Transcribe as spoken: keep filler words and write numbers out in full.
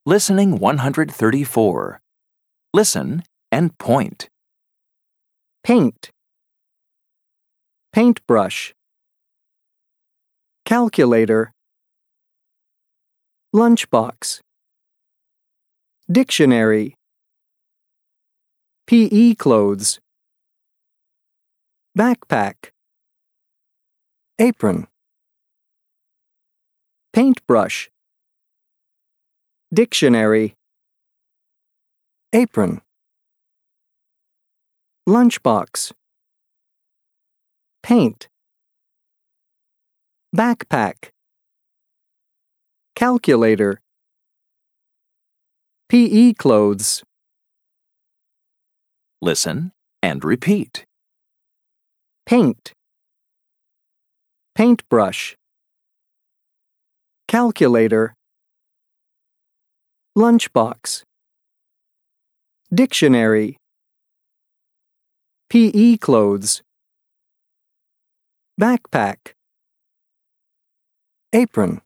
Listening one hundred thirty-four. Listen and point. Paint. Paintbrush. Calculator. Lunchbox. Dictionary. P E clothes. Backpack. Apron. Paintbrush. Dictionary. Apron. Lunchbox. Paint. Backpack. Calculator. P E clothes. Listen and repeat. Paint. Paintbrush. Calculator. Lunchbox. Dictionary. P E clothes. Backpack. Apron.